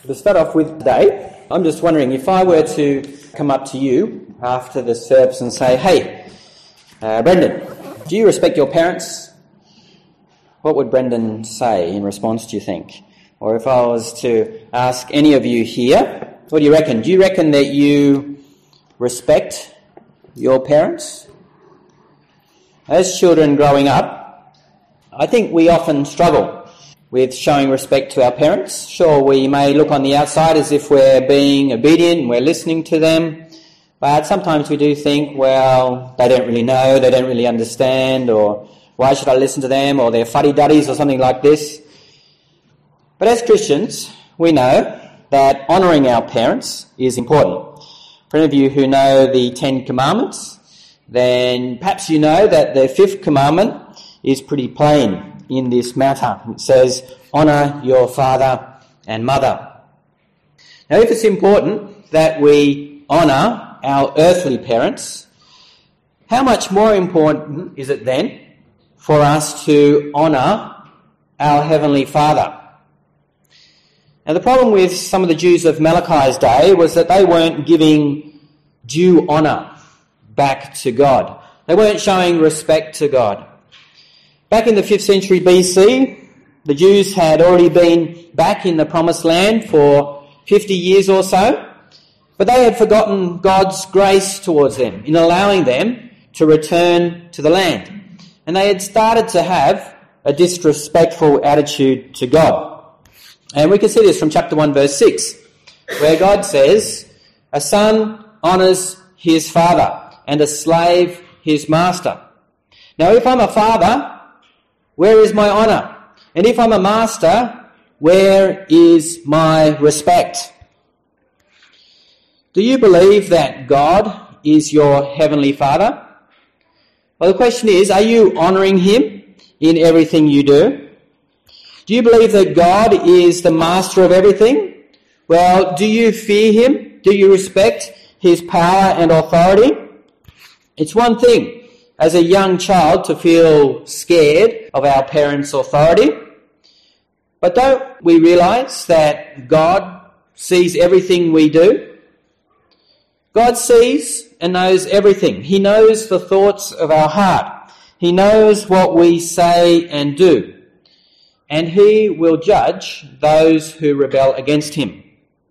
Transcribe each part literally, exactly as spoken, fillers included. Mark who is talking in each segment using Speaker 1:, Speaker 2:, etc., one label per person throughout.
Speaker 1: To start off with today, I'm just wondering if I were to come up to you after the service and say, hey, uh, Brendan, do you respect your parents? What would Brendan say in response, do you think? Or if I was to ask any of you here, what do you reckon? Do you reckon that you respect your parents? As children growing up, I think we often struggle with showing respect to our parents. Sure, we may look on the outside as if we're being obedient and we're listening to them, but sometimes we do think, well, they don't really know, they don't really understand, or why should I listen to them, or they're fuddy-duddies or something like this. But as Christians, we know that honouring our parents is important. For any of you who know the Ten Commandments, then perhaps you know that the fifth commandment is pretty plain in this matter. It says, honour your father and mother. Now, if it's important that we honour our earthly parents, how much more important is it then for us to honour our Heavenly Father? Now, the problem with some of the Jews of Malachi's day was that they weren't giving due honour back to God. They weren't showing respect to God. Back in the fifth century B C, the Jews had already been back in the Promised Land for fifty years or so, but they had forgotten God's grace towards them in allowing them to return to the land. And they had started to have a disrespectful attitude to God. And we can see this from chapter one, verse six, where God says, a son honours his father and a slave his master. Now, if I'm a father, where is my honour? And if I'm a master, where is my respect? Do you believe that God is your Heavenly Father? Well, the question is, are you honouring Him in everything you do? Do you believe that God is the master of everything? Well, do you fear Him? Do you respect His power and authority? It's one thing as a young child to feel scared of our parents' authority, but don't we realise that God sees everything we do? God sees and knows everything. He knows the thoughts of our heart. He knows what we say and do. And He will judge those who rebel against Him.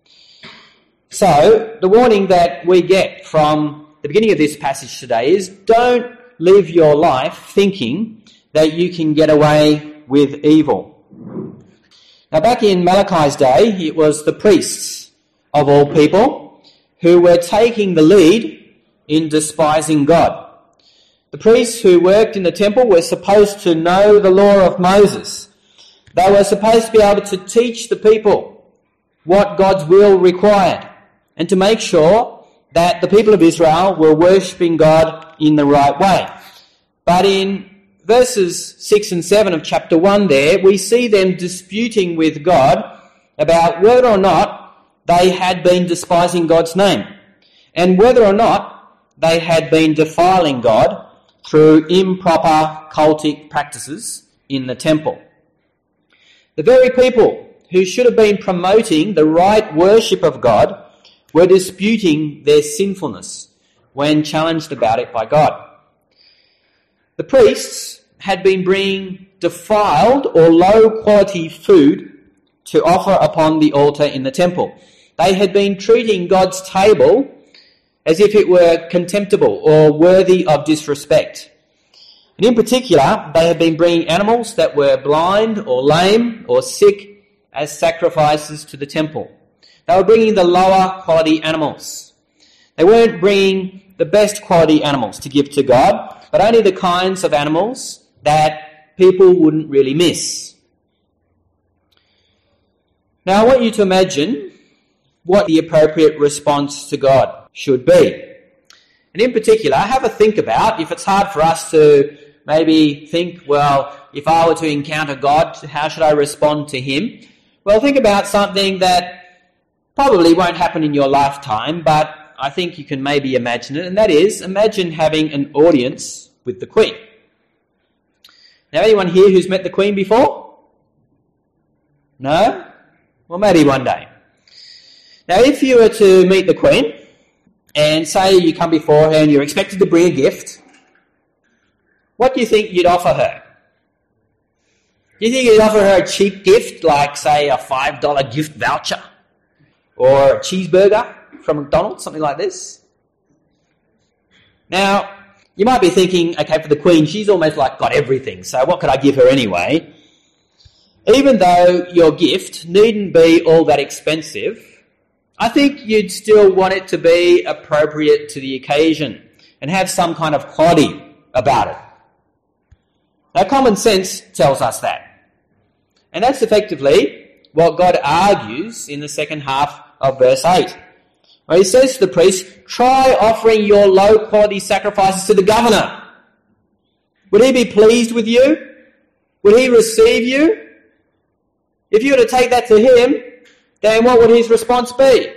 Speaker 1: So, the warning that we get from the beginning of this passage today is, don't live your life thinking that you can get away with evil. Now, back in Malachi's day, it was the priests of all people who were taking the lead in despising God. The priests who worked in the temple were supposed to know the law of Moses. They were supposed to be able to teach the people what God's will required and to make sure that the people of Israel were worshipping God in the right way. But in verses six and seven of chapter one there, we see them disputing with God about whether or not they had been despising God's name and whether or not they had been defiling God through improper cultic practices in the temple. The very people who should have been promoting the right worship of God were disputing their sinfulness when challenged about it by God. The priests had been bringing defiled or low-quality food to offer upon the altar in the temple. They had been treating God's table as if it were contemptible or worthy of disrespect. And in particular, they had been bringing animals that were blind or lame or sick as sacrifices to the temple. They were bringing the lower quality animals. They weren't bringing the best quality animals to give to God, but only the kinds of animals that people wouldn't really miss. Now, I want you to imagine what the appropriate response to God should be. And in particular, have a think about, if it's hard for us to maybe think, well, if I were to encounter God, how should I respond to Him? Well, think about something that probably won't happen in your lifetime, but I think you can maybe imagine it, and that is, imagine having an audience with the Queen. Now, anyone here who's met the Queen before? No? Well, maybe one day. Now, if you were to meet the Queen, and say you come before her and you're expected to bring a gift, what do you think you'd offer her? Do you think you'd offer her a cheap gift, like, say, a five dollar gift voucher? Or a cheeseburger from McDonald's, something like this? Now, you might be thinking, okay, for the Queen, she's almost like got everything, so what could I give her anyway? Even though your gift needn't be all that expensive, I think you'd still want it to be appropriate to the occasion and have some kind of quality about it. Now, common sense tells us that. And that's effectively what God argues in the second half of verse eight. Where he says to the priest, try offering your low-quality sacrifices to the governor. Would he be pleased with you? Would he receive you? If you were to take that to him, then what would his response be?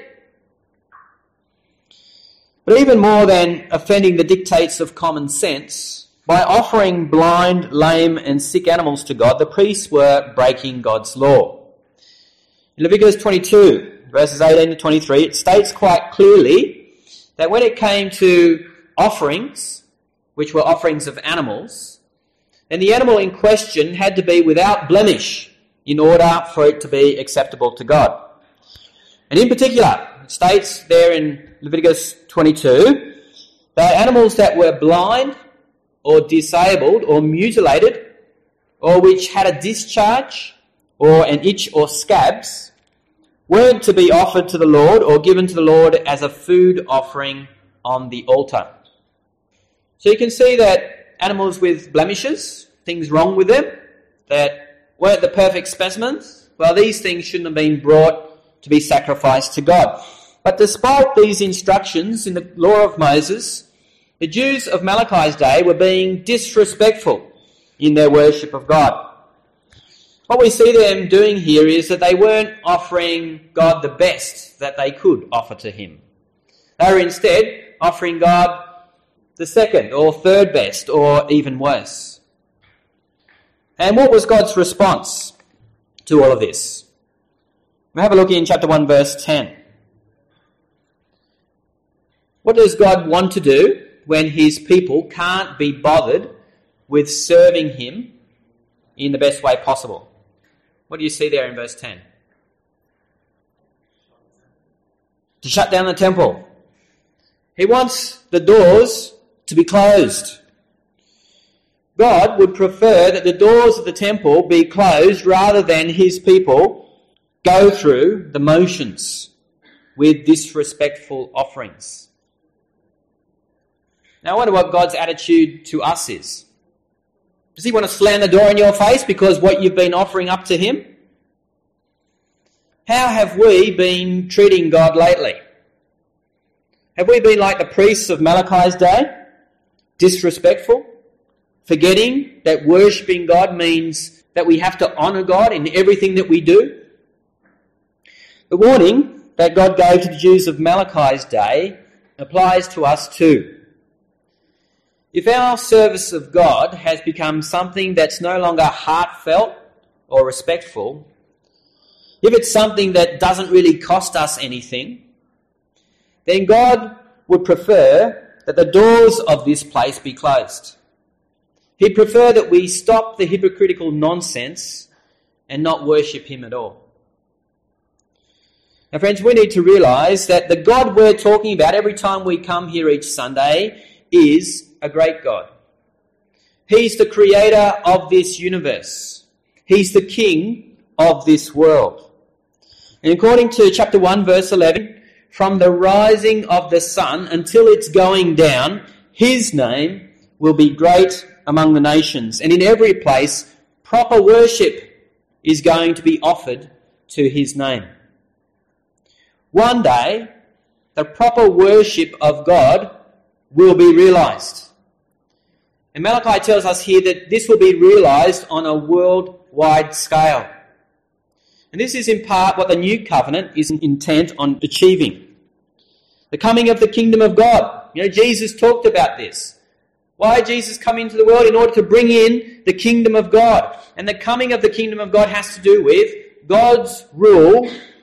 Speaker 1: But even more than offending the dictates of common sense, by offering blind, lame and sick animals to God, the priests were breaking God's law. In Leviticus twenty-two, verses eighteen to twenty-three, it states quite clearly that when it came to offerings, which were offerings of animals, then the animal in question had to be without blemish in order for it to be acceptable to God. And in particular, it states there in Leviticus twenty-two that animals that were blind or disabled or mutilated or which had a discharge or an itch or scabs weren't to be offered to the Lord or given to the Lord as a food offering on the altar. So you can see that animals with blemishes, things wrong with them, that weren't the perfect specimens, well, these things shouldn't have been brought to be sacrificed to God. But despite these instructions in the law of Moses, the Jews of Malachi's day were being disrespectful in their worship of God. What we see them doing here is that they weren't offering God the best that they could offer to him. They were instead offering God the second or third best or even worse. And what was God's response to all of this? We'll have a look in chapter one, verse ten. What does God want to do when his people can't be bothered with serving him in the best way possible? What do you see there in verse ten? To shut down the temple. He wants the doors to be closed. God would prefer that the doors of the temple be closed rather than his people go through the motions with disrespectful offerings. Now I wonder what God's attitude to us is. Does he want to slam the door in your face because what you've been offering up to him? How have we been treating God lately? Have we been like the priests of Malachi's day? Disrespectful? Forgetting that worshipping God means that we have to honour God in everything that we do? The warning that God gave to the Jews of Malachi's day applies to us too. If our service of God has become something that's no longer heartfelt or respectful, if it's something that doesn't really cost us anything, then God would prefer that the doors of this place be closed. He'd prefer that we stop the hypocritical nonsense and not worship him at all. Now, friends, we need to realise that the God we're talking about every time we come here each Sunday is a great God. He's the creator of this universe. He's the king of this world. And according to chapter one, verse eleven, from the rising of the sun until its going down, his name will be great among the nations. And in every place, proper worship is going to be offered to his name. One day, the proper worship of God will be realised. And Malachi tells us here that this will be realised on a worldwide scale. And this is in part what the new covenant is intent on achieving. The coming of the kingdom of God. You know, Jesus talked about this. Why did Jesus come into the world? In order to bring in the kingdom of God. And the coming of the kingdom of God has to do with God's rule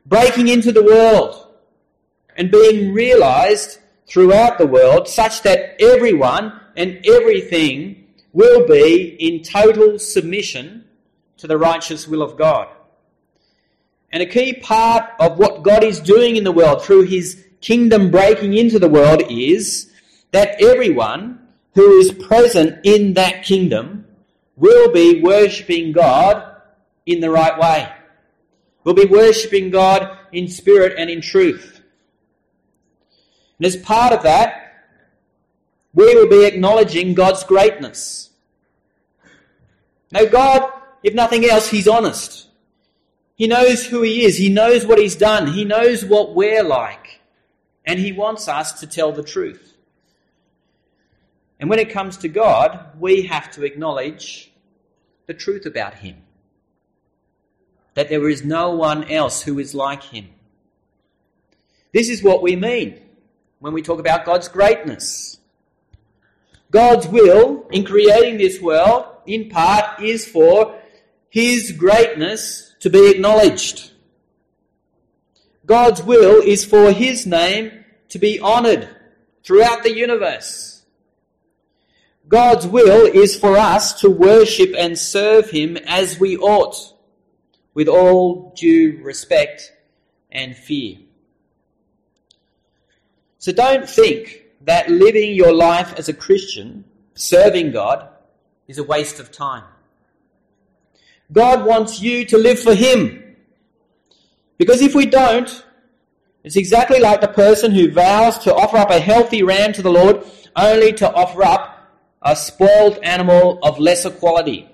Speaker 1: breaking into the world and being realised throughout the world such that everyone and everything will be in total submission to the righteous will of God. And a key part of what God is doing in the world through his kingdom breaking into the world is that everyone who is present in that kingdom will be worshipping God in the right way. Will be worshipping God in spirit and in truth. And as part of that, we will be acknowledging God's greatness. Now God, if nothing else, he's honest. He knows who he is. He knows what he's done. He knows what we're like. And he wants us to tell the truth. And when it comes to God, we have to acknowledge the truth about him. That there is no one else who is like him. This is what we mean when we talk about God's greatness. God's will in creating this world, in part, is for his greatness to be acknowledged. God's will is for his name to be honoured throughout the universe. God's will is for us to worship and serve him as we ought, with all due respect and fear. So don't think that living your life as a Christian, serving God, is a waste of time. God wants you to live for him. Because if we don't, it's exactly like the person who vows to offer up a healthy ram to the Lord only to offer up a spoiled animal of lesser quality.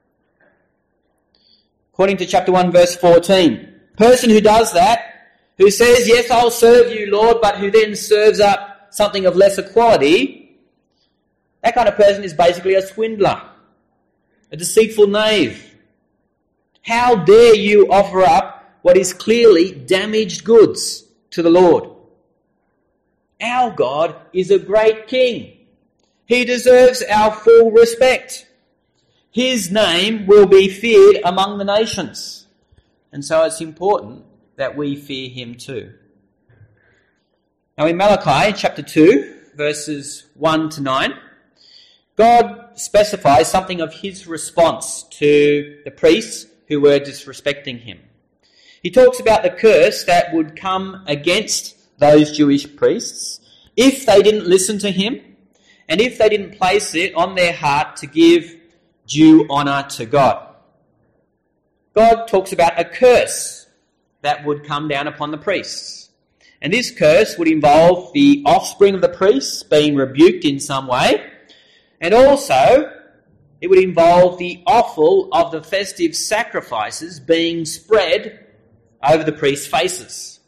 Speaker 1: According to chapter one, verse fourteen, person who does that, who says, yes, I'll serve you, Lord, but who then serves up something of lesser quality, that kind of person is basically a swindler, a deceitful knave. How dare you offer up what is clearly damaged goods to the Lord? Our God is a great king. He deserves our full respect. His name will be feared among the nations. And so it's important that we fear him too. Now in Malachi chapter two, verses one to nine, God specifies something of his response to the priests who were disrespecting him. He talks about the curse that would come against those Jewish priests if they didn't listen to him and if they didn't place it on their heart to give due honour to God. God talks about a curse that would come down upon the priests. And this curse would involve the offspring of the priests being rebuked in some way, and also it would involve the offal of the festive sacrifices being spread over the priests' faces.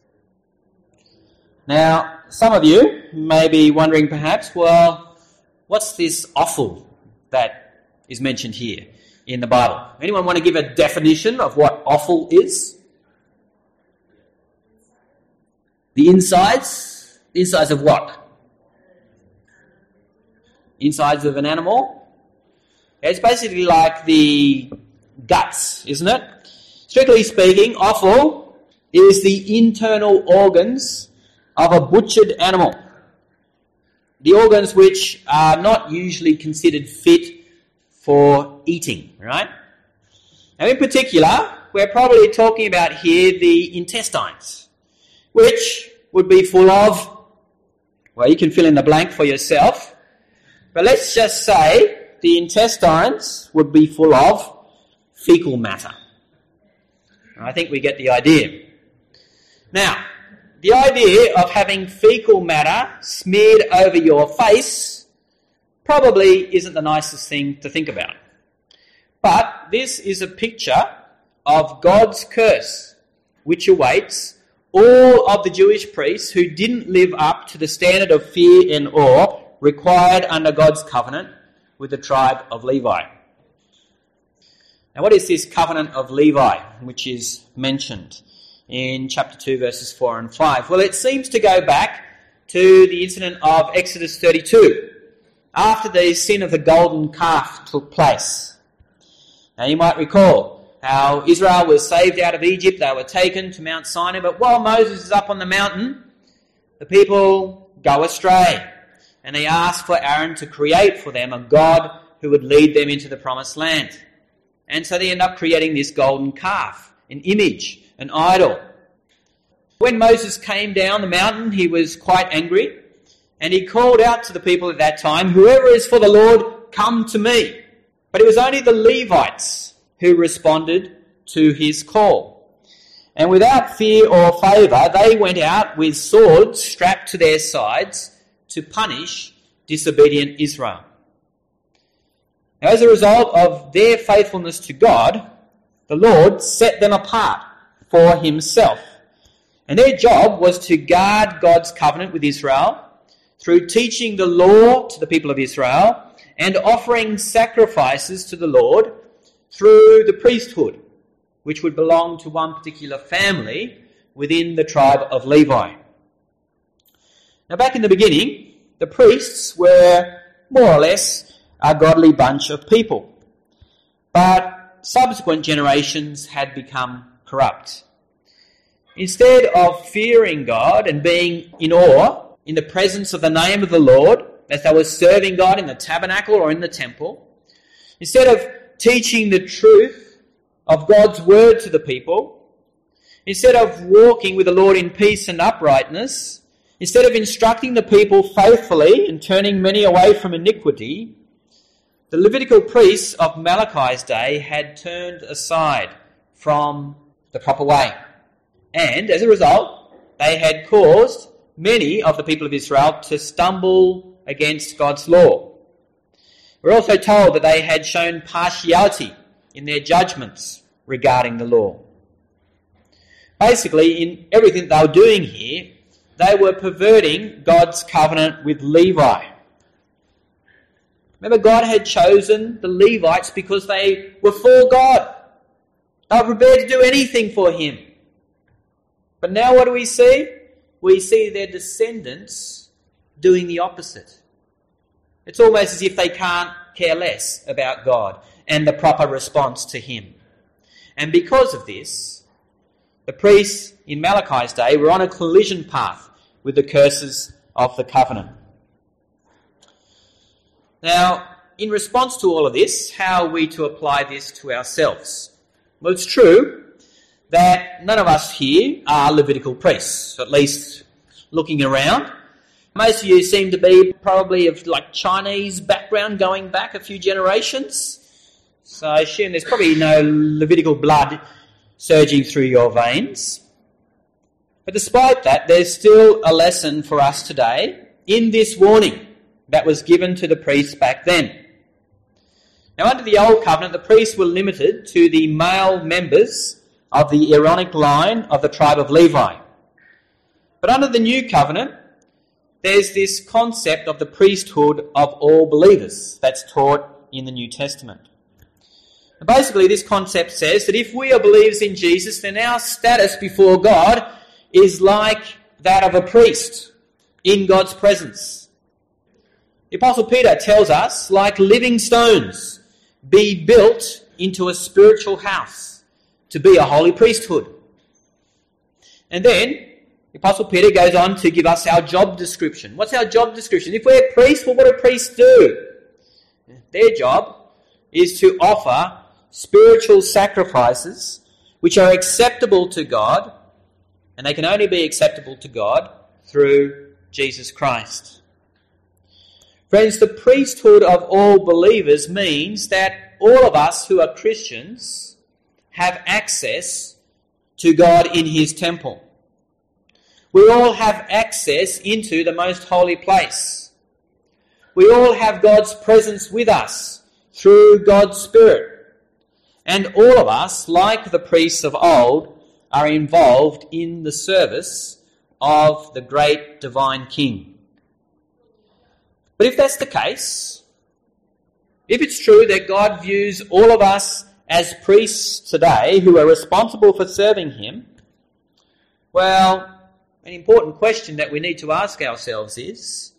Speaker 1: Now, some of you may be wondering perhaps, well, what's this offal that is mentioned here in the Bible? Anyone want to give a definition of what offal is? The insides? The insides of what? Insides of an animal? It's basically like the guts, isn't it? Strictly speaking, offal is the internal organs of a butchered animal. The organs which are not usually considered fit for eating, right? Now in particular, we're probably talking about here the intestines, which would be full of, well, you can fill in the blank for yourself, but let's just say the intestines would be full of fecal matter. I think we get the idea. Now, the idea of having fecal matter smeared over your face probably isn't the nicest thing to think about. But this is a picture of God's curse, which awaits all of the Jewish priests who didn't live up to the standard of fear and awe required under God's covenant with the tribe of Levi. Now, what is this covenant of Levi, which is mentioned in chapter two, verses four and five? Well, it seems to go back to the incident of Exodus thirty-two, after the sin of the golden calf took place. Now, you might recall how Israel was saved out of Egypt. They were taken to Mount Sinai. But while Moses is up on the mountain, the people go astray. And they ask for Aaron to create for them a god who would lead them into the promised land. And so they end up creating this golden calf, an image, an idol. When Moses came down the mountain, he was quite angry. And he called out to the people at that time, "Whoever is for the Lord, come to me." But it was only the Levites who responded to his call. And without fear or favour, they went out with swords strapped to their sides to punish disobedient Israel. Now, as a result of their faithfulness to God, the Lord set them apart for himself. And their job was to guard God's covenant with Israel through teaching the law to the people of Israel and offering sacrifices to the Lord through the priesthood, which would belong to one particular family within the tribe of Levi. Now, back in the beginning, the priests were more or less a godly bunch of people. But subsequent generations had become corrupt. Instead of fearing God and being in awe in the presence of the name of the Lord, as they were serving God in the tabernacle or in the temple, instead of teaching the truth of God's word to the people, instead of walking with the Lord in peace and uprightness, instead of instructing the people faithfully and turning many away from iniquity, the Levitical priests of Malachi's day had turned aside from the proper way. And as a result, they had caused many of the people of Israel to stumble against God's law. We're also told that they had shown partiality in their judgments regarding the law. Basically, in everything they were doing here, they were perverting God's covenant with Levi. Remember, God had chosen the Levites because they were for God. They were prepared to do anything for him. But now what do we see? We see their descendants doing the opposite. It's almost as if they can't care less about God and the proper response to him. And because of this, the priests in Malachi's day were on a collision path with the curses of the covenant. Now, in response to all of this, how are we to apply this to ourselves? Well, it's true that none of us here are Levitical priests, at least looking around. Most of you seem to be probably of like Chinese background going back a few generations. So I assume there's probably no Levitical blood surging through your veins. But despite that, there's still a lesson for us today in this warning that was given to the priests back then. Now, under the Old Covenant, the priests were limited to the male members of the Aaronic line of the tribe of Levi. But under the New Covenant, there's this concept of the priesthood of all believers that's taught in the New Testament. And basically, this concept says that if we are believers in Jesus, then our status before God is like that of a priest in God's presence. The Apostle Peter tells us, like living stones, be built into a spiritual house to be a holy priesthood. And then the Apostle Peter goes on to give us our job description. What's our job description? If we're priests, well, what do priests do? Their job is to offer spiritual sacrifices which are acceptable to God, and they can only be acceptable to God through Jesus Christ. Friends, the priesthood of all believers means that all of us who are Christians have access to God in his temple. We all have access into the most holy place. We all have God's presence with us through God's Spirit. And all of us, like the priests of old, are involved in the service of the great divine King. But if that's the case, if it's true that God views all of us as priests today who are responsible for serving him, well, an important question that we need to ask ourselves is,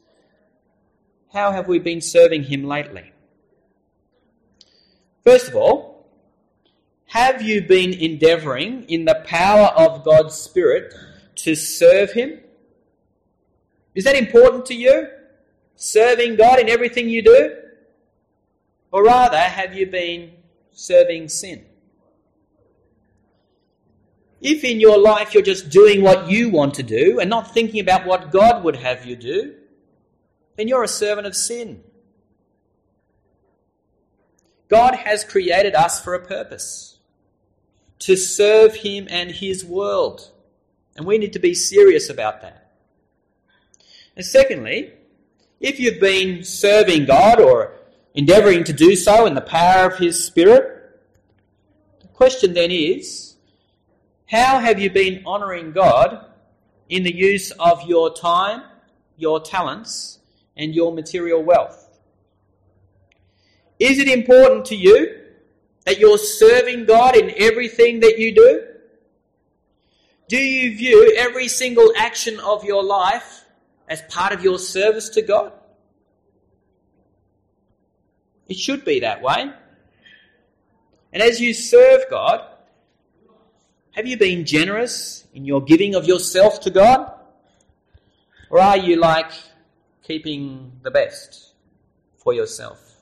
Speaker 1: how have we been serving him lately? First of all, have you been endeavouring in the power of God's Spirit to serve him? Is that important to you? Serving God in everything you do? Or rather, have you been serving sin? If in your life you're just doing what you want to do and not thinking about what God would have you do, then you're a servant of sin. God has created us for a purpose, to serve him and his world. And we need to be serious about that. And secondly, if you've been serving God or endeavouring to do so in the power of his Spirit, the question then is, how have you been honouring God in the use of your time, your talents, and your material wealth? Is it important to you that you're serving God in everything that you do? Do you view every single action of your life as part of your service to God? It should be that way. And as you serve God, have you been generous in your giving of yourself to God? Or are you like keeping the best for yourself?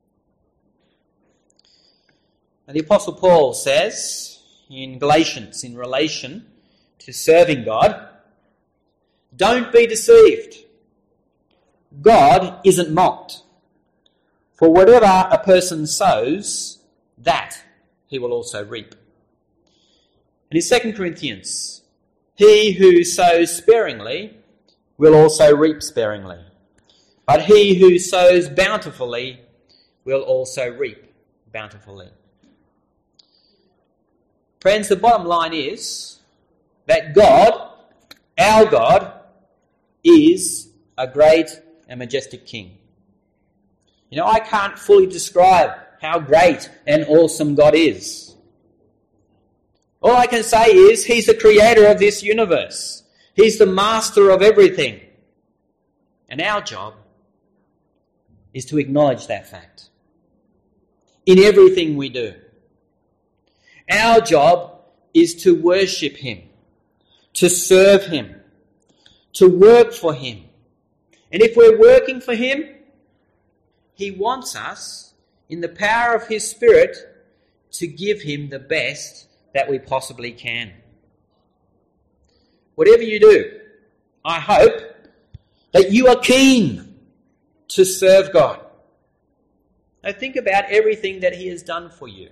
Speaker 1: Now, the Apostle Paul says in Galatians, in relation to serving God, don't be deceived. God isn't mocked. For whatever a person sows, that he will also reap. And in Second Corinthians, he who sows sparingly will also reap sparingly. But he who sows bountifully will also reap bountifully. Friends, the bottom line is that God, our God, is a great and majestic King. You know, I can't fully describe how great and awesome God is. All I can say is he's the creator of this universe. He's the master of everything. And our job is to acknowledge that fact in everything we do. Our job is to worship him, to serve him, to work for him. And if we're working for him, he wants us, in the power of his Spirit, to give him the best that we possibly can. Whatever you do, I hope that you are keen to serve God. Now think about everything that he has done for you.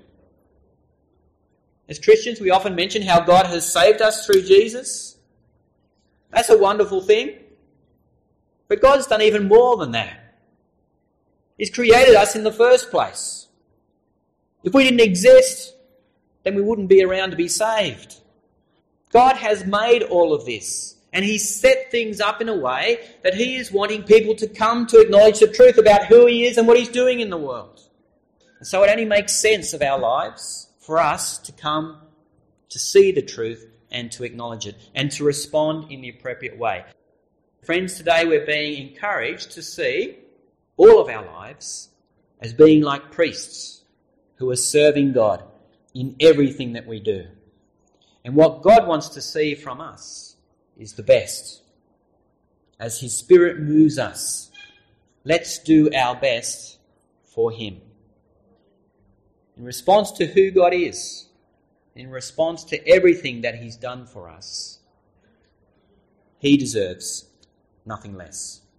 Speaker 1: As Christians, we often mention how God has saved us through Jesus. That's a wonderful thing. But God's done even more than that. He's created us in the first place. If we didn't exist, then we wouldn't be around to be saved. God has made all of this, and he's set things up in a way that he is wanting people to come to acknowledge the truth about who he is and what he's doing in the world. And so it only makes sense of our lives for us to come to see the truth and to acknowledge it and to respond in the appropriate way. Friends, today we're being encouraged to see all of our lives as being like priests who are serving God in everything that we do. And what God wants to see from us is the best. As his Spirit moves us, let's do our best for him. In response to who God is, in response to everything that he's done for us, he deserves nothing less.